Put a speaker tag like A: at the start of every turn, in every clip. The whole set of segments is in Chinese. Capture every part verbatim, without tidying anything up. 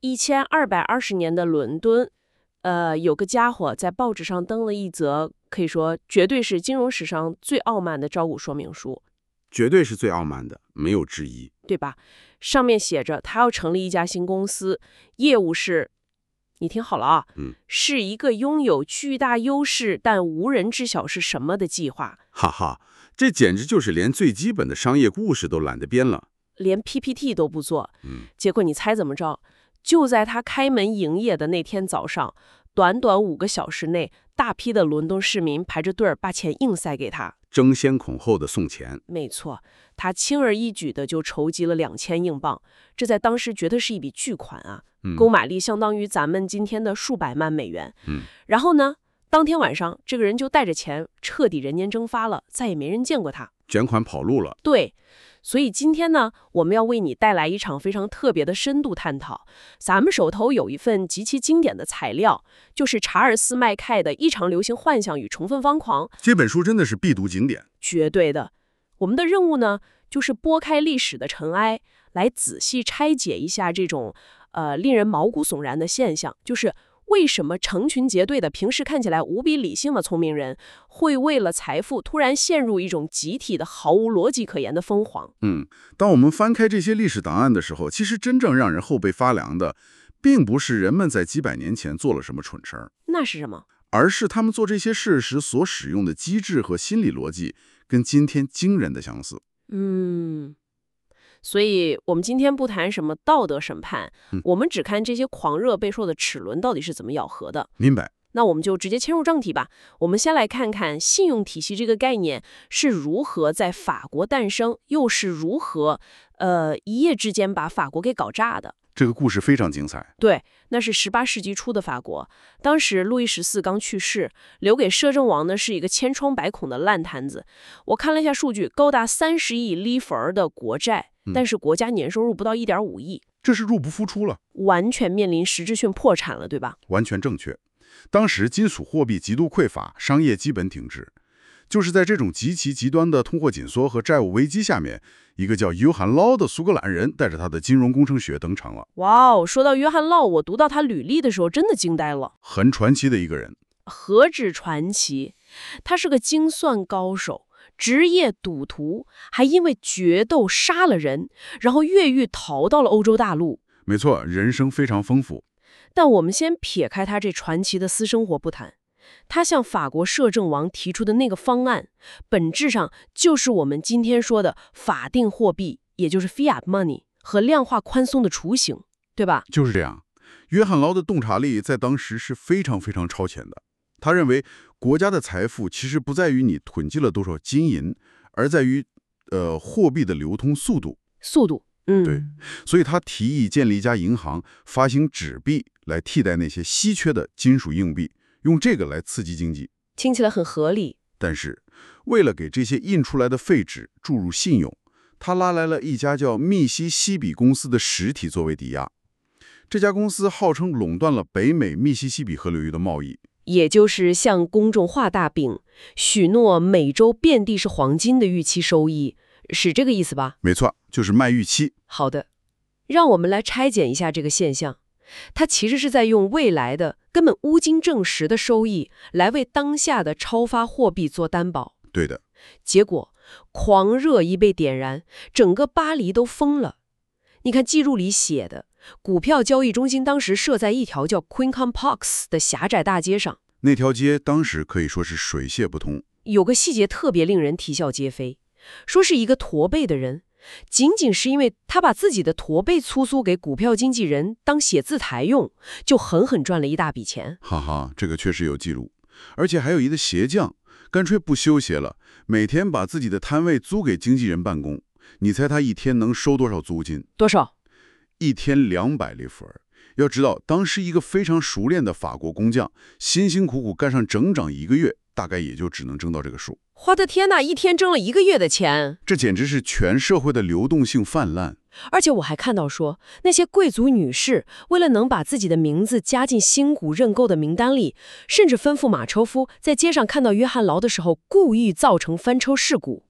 A: 一千二百二十年的伦敦，呃，有个家伙在报纸上登了一则，可以说绝对是金融史上最傲慢的招股说明书，
B: 绝对是最傲慢的，没有之一，
A: 对吧？上面写着他要成立一家新公司，业务是，你听好了啊，
B: 嗯，
A: 是一个拥有巨大优势但无人知晓是什么的计划。
B: 哈哈，这简直就是连最基本的商业故事都懒得编了，
A: 连 P P T 都不做。
B: 嗯，
A: 结果你猜怎么着？就在他开门营业的那天早上，短短五个小时内，大批的伦敦市民排着队儿把钱硬塞给他。
B: 争先恐后的送钱。
A: 没错，他轻而易举的就筹集了两千英镑，这在当时绝对是一笔巨款啊！
B: 嗯
A: 购买力相当于咱们今天的数百万美元。
B: 嗯，
A: 然后呢，当天晚上，这个人就带着钱彻底人间蒸发了，再也没人见过他。
B: 卷款跑路了。
A: 对，所以今天呢，我们要为你带来一场非常特别的深度探讨。咱们手头有一份极其经典的材料，就是查尔斯·麦凯的《异常流行幻想与重奋方狂》。
B: 这本书真的是必读经典。
A: 绝对的。我们的任务呢，就是拨开历史的尘埃，来仔细拆解一下这种呃令人毛骨悚然的现象，就是为什么成群结队的平时看起来无比理性的聪明人，会为了财富突然陷入一种集体的毫无逻辑可言的疯狂。
B: 嗯，当我们翻开这些历史档案的时候，其实真正让人后背发凉的，并不是人们在几百年前做了什么蠢事儿，
A: 那是什么？
B: 而是他们做这些事时所使用的机制和心理逻辑，跟今天惊人的相似。
A: 嗯，所以我们今天不谈什么道德审判，
B: 嗯
A: 我们只看这些狂热备受的齿轮到底是怎么咬合的。
B: 明白？
A: 那我们就直接切入正题吧。我们先来看看信用体系这个概念是如何在法国诞生，又是如何呃一夜之间把法国给搞炸的。
B: 这个故事非常精彩。
A: 对，那是十八世纪初的法国，当时路易十四刚去世，留给摄政王呢是一个千疮百孔的烂摊子。我看了一下数据，高达三十亿利弗尔的国债，但是国家年收入不到一点五亿，
B: 这是入不敷出了，
A: 完全面临实质性破产了，对吧？
B: 完全正确。当时金属货币极度匮乏，商业基本停滞。就是在这种极其极端的通货紧缩和债务危机下面，一个叫约翰·劳的苏格兰人带着他的金融工程学登场了。
A: 哇哦，说到约翰·劳，我读到他履历的时候真的惊呆了，
B: 很传奇的一个人。
A: 何止传奇，他是个精算高手，职业赌徒，还因为决斗杀了人，然后越狱逃到了欧洲大陆。
B: 没错，人生非常丰富。
A: 但我们先撇开他这传奇的私生活不谈，他向法国摄政王提出的那个方案，本质上就是我们今天说的法定货币，也就是 fiat money 和量化宽松的雏形，对吧？
B: 就是这样。约翰·劳的洞察力在当时是非常非常超前的。他认为国家的财富其实不在于你囤积了多少金银，而在于呃货币的流通速度。
A: 速度，嗯，
B: 对，所以他提议建立一家银行，发行纸币来替代那些稀缺的金属硬币，用这个来刺激经济。
A: 听起来很合理。
B: 但是，为了给这些印出来的废纸注入信用，他拉来了一家叫密西西比公司的实体作为抵押。这家公司号称垄断了北美密西西比河流域的贸易，
A: 也就是向公众画大饼，许诺每周遍地是黄金的预期收益，是这个意思吧？
B: 没错，就是卖预期。
A: 好的，让我们来拆解一下这个现象。它其实是在用未来的根本无经证实的收益来为当下的超发货币做担保。
B: 对的。
A: 结果狂热一被点燃，整个巴黎都疯了。你看记录里写的，股票交易中心当时设在一条叫 Quincampoix Park 的狭窄大街上，
B: 那条街当时可以说是水泄不通。
A: 有个细节特别令人啼笑皆非，说是一个驼背的人，仅仅是因为他把自己的驼背出租给股票经纪人当写字台用，就狠狠赚了一大笔钱。
B: 哈哈，这个确实有记录。而且还有一个鞋匠，干脆不修鞋了，每天把自己的摊位租给经纪人办公。你猜他一天能收多少租金？
A: 多少？
B: 一天两百利弗尔。要知道，当时一个非常熟练的法国工匠，辛辛苦苦干上整整一个月，大概也就只能挣到这个数。
A: 我的天哪，一天挣了一个月的钱，
B: 这简直是全社会的流动性泛滥。
A: 而且我还看到说，那些贵族女士为了能把自己的名字加进新股认购的名单里，甚至吩咐马车夫在街上看到约翰劳的时候，故意造成翻车事故。
B: 对，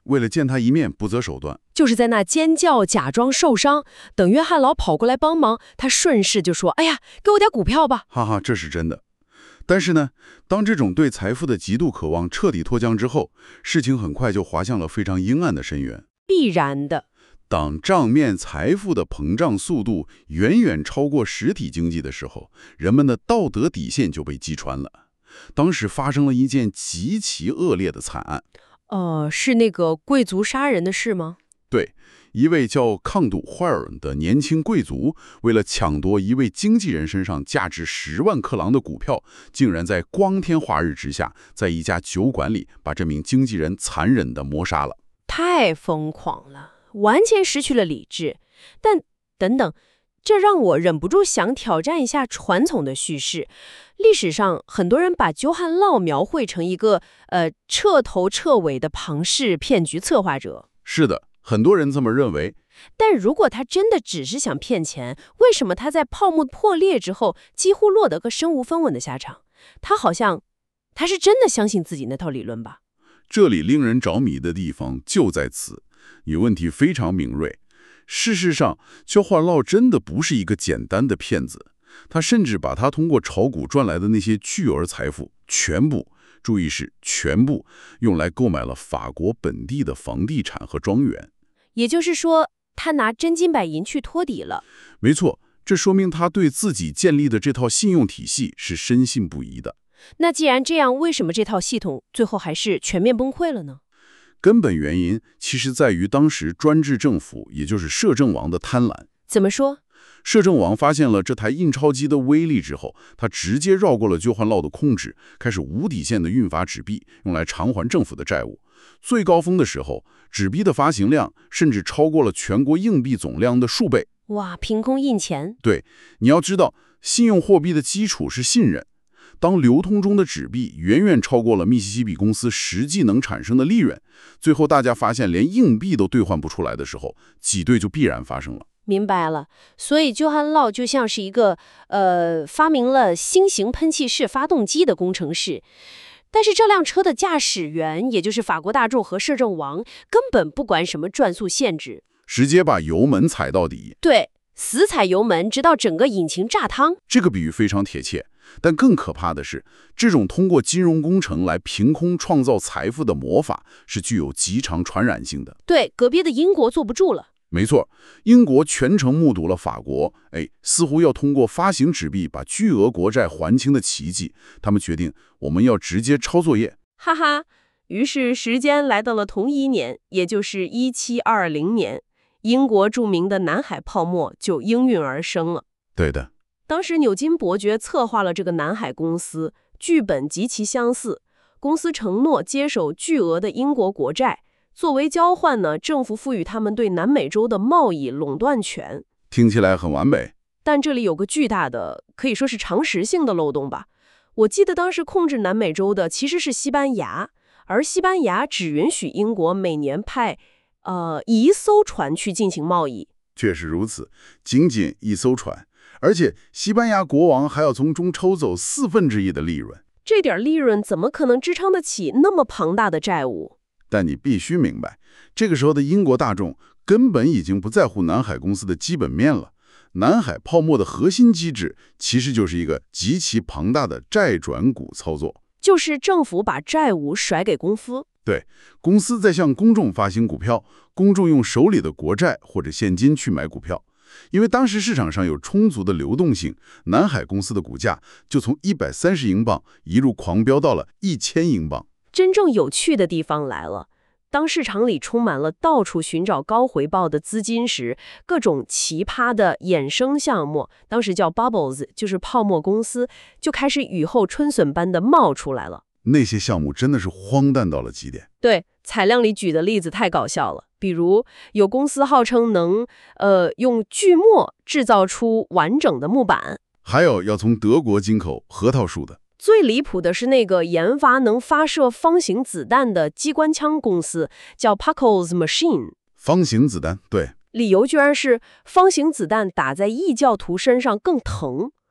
B: 为了见他一面不择手段。
A: 就是在那尖叫假装受伤，等约翰劳跑过来帮忙，他顺势就说：哎呀，给我点股票吧。
B: 哈哈，这是真的。但是呢，当这种对财富的极度渴望彻底脱缰之后，事情很快就滑向了非常阴暗的深渊。
A: 必然的。
B: 当账面财富的膨胀速度远远超过实体经济的时候，人们的道德底线就被击穿了。当时发生了一件极其恶劣的惨案。
A: 呃，是那个贵族杀人的事吗？
B: 对，一位叫康杜怀尔的年轻贵族，为了抢夺一位经纪人身上价值十万克朗的股票，竟然在光天化日之下，在一家酒馆里把这名经纪人残忍地谋杀了。
A: 太疯狂了，完全失去了理智。但等等，这让我忍不住想挑战一下传统的叙事。历史上很多人把约翰劳描绘成一个呃彻头彻尾的庞氏骗局策划者。
B: 是的，很多人这么认为。
A: 但如果他真的只是想骗钱，为什么他在泡沫破裂之后几乎落得个身无分文的下场？他好像他是真的相信自己那套理论吧？
B: 这里令人着迷的地方就在此，你问题非常敏锐。事实上，约翰劳真的不是一个简单的骗子，他甚至把他通过炒股赚来的那些巨额财富全部，注意是全部，用来购买了法国本地的房地产和庄园。
A: 也就是说，他拿真金白银去托底了。
B: 没错，这说明他对自己建立的这套信用体系是深信不疑的。
A: 那既然这样，为什么这套系统最后还是全面崩溃了呢？
B: 根本原因其实在于当时专制政府，也就是摄政王的贪婪。
A: 怎么说？
B: 摄政王发现了这台印钞机的威力之后，他直接绕过了约翰劳的控制，开始无底线的运发纸币，用来偿还政府的债务。最高峰的时候，纸币的发行量甚至超过了全国硬币总量的数倍。
A: 哇，凭空印钱。
B: 对，你要知道，信用货币的基础是信任。当流通中的纸币远远超过了密西西比公司实际能产生的利润，最后大家发现连硬币都兑换不出来的时候，挤兑就必然发生了。
A: 明白了，所以约翰劳就像是一个呃发明了新型喷气式发动机的工程师，但是这辆车的驾驶员，也就是法国大众和摄政王，根本不管什么转速限制，
B: 直接把油门踩到底。
A: 对，死踩油门，直到整个引擎炸汤。
B: 这个比喻非常贴切。但更可怕的是，这种通过金融工程来凭空创造财富的魔法是具有极强传染性的。
A: 对，隔壁的英国坐不住了。
B: 没错，英国全程目睹了法国，哎，似乎要通过发行纸币把巨额国债还清的奇迹。他们决定，我们要直接抄作业。
A: 哈哈，于是时间来到了同一年，也就是一七二零年，英国著名的南海泡沫就应运而生了。
B: 对的。
A: 当时纽金伯爵策划了这个南海公司，剧本极其相似。公司承诺接手巨额的英国国债，作为交换呢，政府赋予他们对南美洲的贸易垄断权。
B: 听起来很完美。
A: 但这里有个巨大的，可以说是常识性的漏洞吧。我记得当时控制南美洲的其实是西班牙，而西班牙只允许英国每年派呃一艘船去进行贸易。
B: 确实如此，仅仅一艘船。而且西班牙国王还要从中抽走四分之一的利润，
A: 这点利润怎么可能支撑得起那么庞大的债务？
B: 但你必须明白，这个时候的英国大众根本已经不在乎南海公司的基本面了。南海泡沫的核心机制其实就是一个极其庞大的债转股操作，
A: 就是政府把债务甩给公司。
B: 对，公司在向公众发行股票，公众用手里的国债或者现金去买股票。因为当时市场上有充足的流动性，南海公司的股价就从一百三十英镑一路狂飙到了一千英镑。
A: 真正有趣的地方来了，当市场里充满了到处寻找高回报的资金时，各种奇葩的衍生项目，当时叫 bubbles， 就是泡沫公司，就开始雨后春笋般的冒出来了。
B: 那些项目真的是荒诞到了极点。
A: 对，采量里举的例子太搞笑了。比如有公司号称能呃用锯末制造出完整的木板，
B: 还有要从德国进口核桃树的。
A: 最离谱的是那个研发能发射方形子弹的机关枪公司，叫 Pacos Machine。
B: 方形子弹，对，
A: 理由居然是方形子弹打在异教徒身上更疼。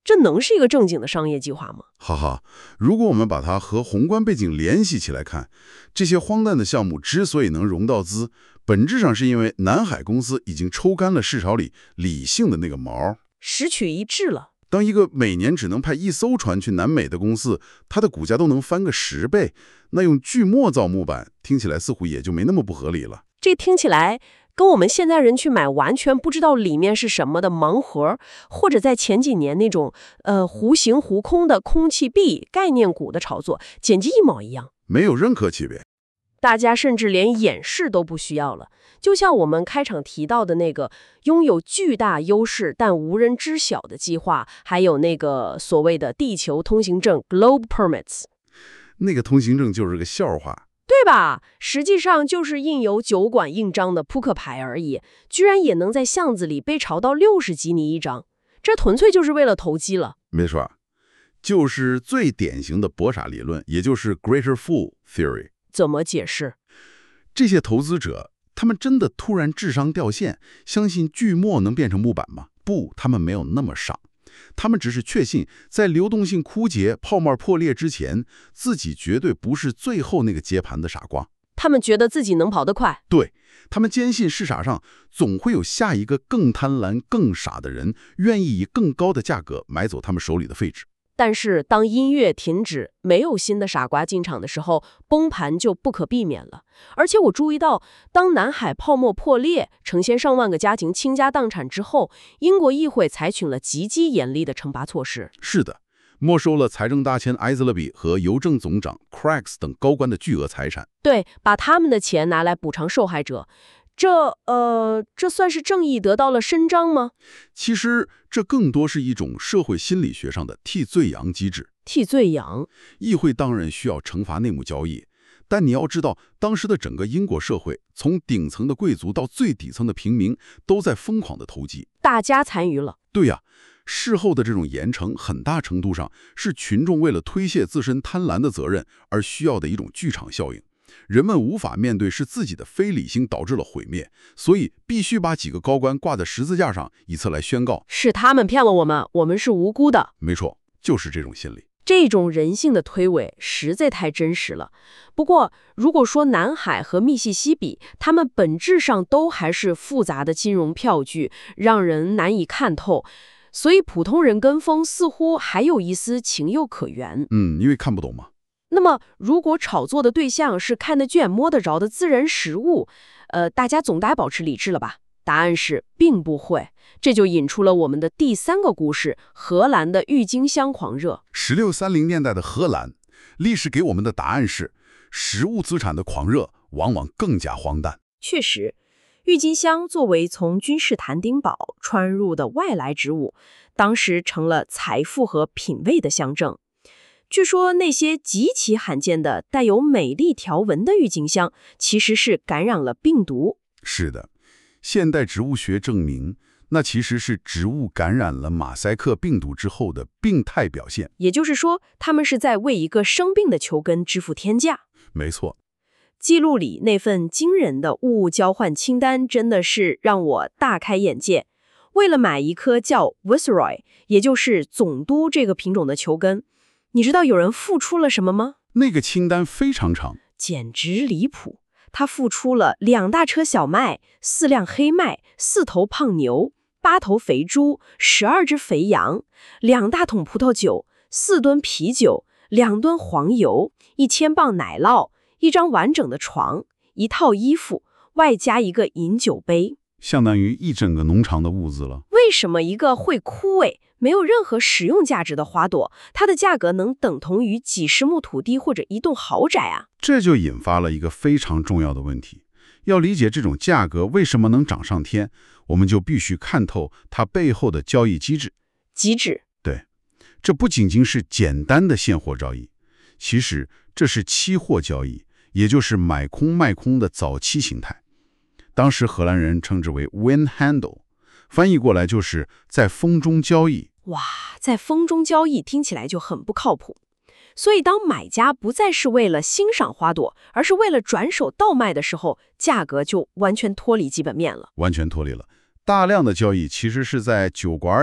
A: 这能是一个正经的商业计划吗？
B: 哈哈，如果我们把它和宏观背景联系起来看，这些荒诞的项目之所以能融到资，本质上是因为南海公司已经抽干了市场里理性的那个毛，
A: 时曲一致了。
B: 当一个每年只能派一艘船去南美的公司，它的股价都能翻个十倍，那用锯末造木板，听起来似乎也就没那么不合理了。
A: 这听起来跟我们现在人去买完全不知道里面是什么的盲盒，或者在前几年那种呃弧形弧空的空气币概念股的炒作，简直一毛一样，
B: 没有任何区别。
A: 大家甚至连演示都不需要了。就像我们开场提到的那个拥有巨大优势但无人知晓的计划，还有那个所谓的地球通行证 Globe Permits，
B: 那个通行证就是个笑话，
A: 对吧？实际上就是印有酒馆印章的扑克牌而已，居然也能在巷子里被炒到六十吉尼一张，这纯粹就是为了投机了。
B: 没错，就是最典型的博傻理论，也就是 Greater Fool Theory。
A: 怎么解释？
B: 这些投资者，他们真的突然智商掉线，相信锯末能变成木板吗？不，他们没有那么傻。他们只是确信，在流动性枯竭、泡沫破裂之前，自己绝对不是最后那个接盘的傻瓜。
A: 他们觉得自己能跑得快。
B: 对，他们坚信市场上总会有下一个更贪婪、更傻的人，愿意以更高的价格买走他们手里的废纸。
A: 但是当音乐停止，没有新的傻瓜进场的时候，崩盘就不可避免了。而且我注意到，当南海泡沫破裂，成千上万个家庭倾家荡产之后，英国议会采取了极其严厉的惩罚措施。
B: 是的，没收了财政大臣艾兹勒比和邮政总长 Craggs 等高官的巨额财产。
A: 对，把他们的钱拿来补偿受害者。这呃，这算是正义得到了伸张吗？
B: 其实这更多是一种社会心理学上的替罪羊机制。
A: 替罪羊，
B: 议会当然需要惩罚内幕交易，但你要知道，当时的整个英国社会，从顶层的贵族到最底层的平民，都在疯狂的投机，
A: 大家参与了。
B: 对呀、啊，事后的这种严惩，很大程度上是群众为了推卸自身贪婪的责任而需要的一种剧场效应。人们无法面对是自己的非理性导致了毁灭，所以必须把几个高官挂在十字架上，以此来宣告
A: 是他们骗了我们，我们是无辜的。
B: 没错，就是这种心理。
A: 这种人性的推诿实在太真实了。不过，如果说南海和密西西比，它们本质上都还是复杂的金融票据，让人难以看透，所以普通人跟风似乎还有一丝情有可原。
B: 嗯，因为看不懂嘛。
A: 那么，如果炒作的对象是看得见、摸得着的自然实物，呃，大家总该保持理智了吧？答案是并不会。这就引出了我们的第三个故事：荷兰的郁金香狂热。
B: 十六三零年代的荷兰，历史给我们的答案是，实物资产的狂热往往更加荒诞。
A: 确实，郁金香作为从君士坦丁堡传入的外来植物，当时成了财富和品味的象征。据说那些极其罕见的带有美丽条纹的郁金香，其实是感染了病毒。
B: 是的，现代植物学证明，那其实是植物感染了马赛克病毒之后的病态表现。
A: 也就是说，他们是在为一个生病的球根支付天价。
B: 没错。
A: 记录里那份惊人的物物交换清单真的是让我大开眼界。为了买一颗叫 Viceroy， 也就是总督这个品种的球根，你知道有人付出了什么吗？
B: 那个清单非常长，
A: 简直离谱。他付出了两大车小麦、四辆黑麦、四头胖牛、八头肥猪、十二只肥羊、两大桶葡萄酒、四吨啤酒、两吨黄油、一千磅奶酪、一张完整的床、一套衣服，外加一个饮酒杯，
B: 相当于一整个农场的物资了。
A: 为什么一个会枯萎、没有任何实用价值的花朵，它的价格能等同于几十亩土地或者一栋豪宅啊？
B: 这就引发了一个非常重要的问题。要理解这种价格为什么能涨上天，我们就必须看透它背后的交易机制。
A: 机制？
B: 对，这不仅仅是简单的现货交易，其实这是期货交易，也就是买空卖空的早期形态。当时荷兰人称之为 wind handle， 翻译过来就是在风中交易。
A: 哇，在风中交易听起来就很不靠谱。所以当买家不再是为了欣赏花朵，而是为了转手倒卖的时候，价格就完全脱离基本面了。
B: 完全脱离了。大量的交易其实是在酒馆里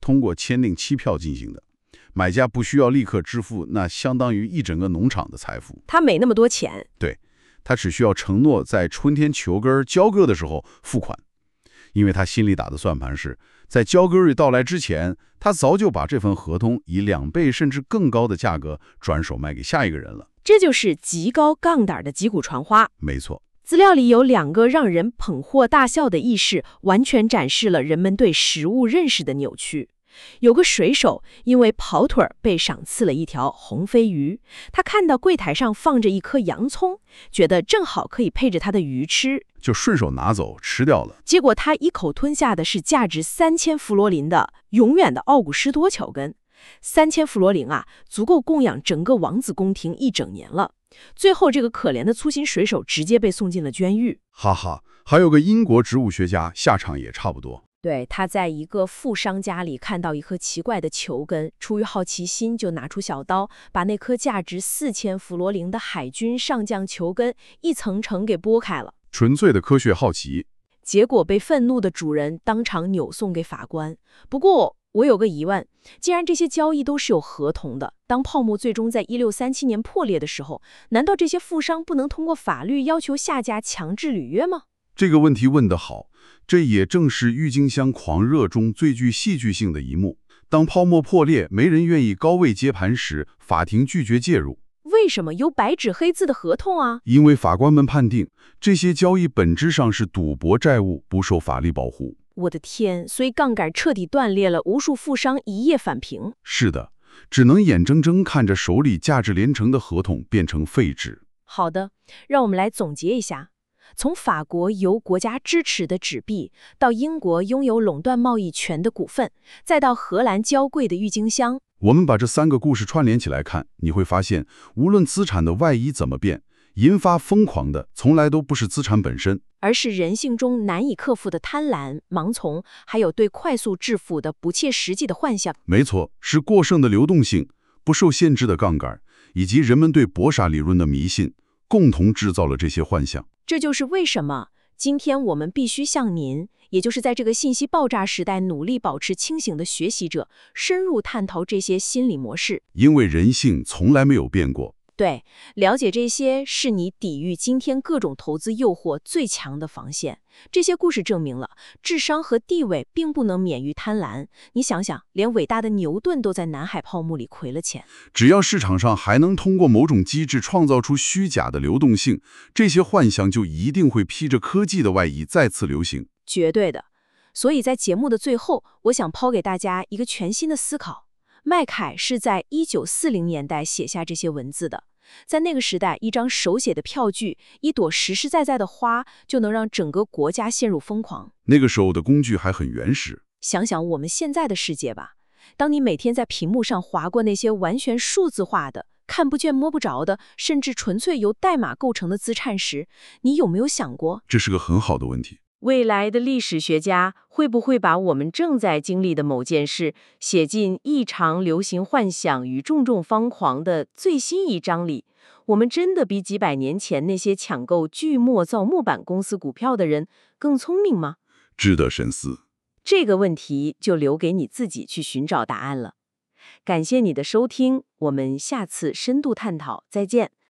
B: 通过签订期票进行的。买家不需要立刻支付那相当于一整个农场的财富，
A: 他没那么多钱。
B: 对，他只需要承诺在春天球根交割的时候付款，因为他心里打的算盘是在交割日到来之前，他早就把这份合同以两倍甚至更高的价格转手卖给下一个人了。
A: 这就是极高杠杆的击鼓传花。
B: 没错，
A: 资料里有两个让人捧腹大笑的轶事，完全展示了人们对食物认识的扭曲。有个水手因为跑腿儿被赏赐了一条红飞鱼，他看到柜台上放着一颗洋葱，觉得正好可以配着他的鱼吃，
B: 就顺手拿走吃掉了。
A: 结果他一口吞下的是价值三千弗罗林的永远的奥古斯多乔根。三千弗罗林啊，足够供养整个王子宫廷一整年了。最后这个可怜的粗心水手直接被送进了监狱。
B: 哈哈，还有个英国植物学家，下场也差不多。
A: 对，他在一个富商家里看到一颗奇怪的球根，出于好奇心就拿出小刀，把那颗价值四千弗罗林的海军上将球根一层层给剥开了。
B: 纯粹的科学好奇，
A: 结果被愤怒的主人当场扭送给法官。不过我有个疑问，既然这些交易都是有合同的，当泡沫最终在一六三七年破裂的时候，难道这些富商不能通过法律要求下家强制履约吗？
B: 这个问题问得好，这也正是郁金香狂热中最具戏剧性的一幕。当泡沫破裂，没人愿意高位接盘时，法庭拒绝介入。
A: 为什么有白纸黑字的合同啊？
B: 因为法官们判定，这些交易本质上是赌博债务，不受法律保护。
A: 我的天，所以杠杆彻底断裂了，无数富商一夜返平。
B: 是的，只能眼睁睁看着手里价值连城的合同变成废纸。
A: 好的，让我们来总结一下。从法国由国家支持的纸币，到英国拥有垄断贸易权的股份，再到荷兰娇贵的郁金香，
B: 我们把这三个故事串联起来看，你会发现，无论资产的外衣怎么变，引发疯狂的从来都不是资产本身，
A: 而是人性中难以克服的贪婪、盲从，还有对快速致富的不切实际的幻想。
B: 没错，是过剩的流动性、不受限制的杠杆，以及人们对博傻理论的迷信，共同制造了这些幻想。
A: 这就是为什么今天我们必须向您，也就是在这个信息爆炸时代努力保持清醒的学习者，深入探讨这些心理模式。
B: 因为人性从来没有变过。
A: 对，了解这些是你抵御今天各种投资诱惑最强的防线。这些故事证明了，智商和地位并不能免于贪婪。你想想，连伟大的牛顿都在南海泡沫里亏了钱。
B: 只要市场上还能通过某种机制创造出虚假的流动性，这些幻想就一定会披着科技的外衣再次流行。
A: 绝对的。所以在节目的最后，我想抛给大家一个全新的思考。麦凯是在一九四零年代写下这些文字的。在那个时代，一张手写的票据，一朵实实在在的花，就能让整个国家陷入疯狂。
B: 那个时候的工具还很原始。
A: 想想我们现在的世界吧，当你每天在屏幕上划过那些完全数字化的、看不见摸不着的，甚至纯粹由代码构成的资产时，你有没有想过，
B: 这是个很好的问题。
A: 未来的历史学家会不会把我们正在经历的某件事写进异常流行幻想与重重方狂的最新一章里？我们真的比几百年前那些抢购巨墨造木板公司股票的人更聪明吗？
B: 值得深思。
A: 这个问题就留给你自己去寻找答案了。感谢你的收听，我们下次深度探讨再见。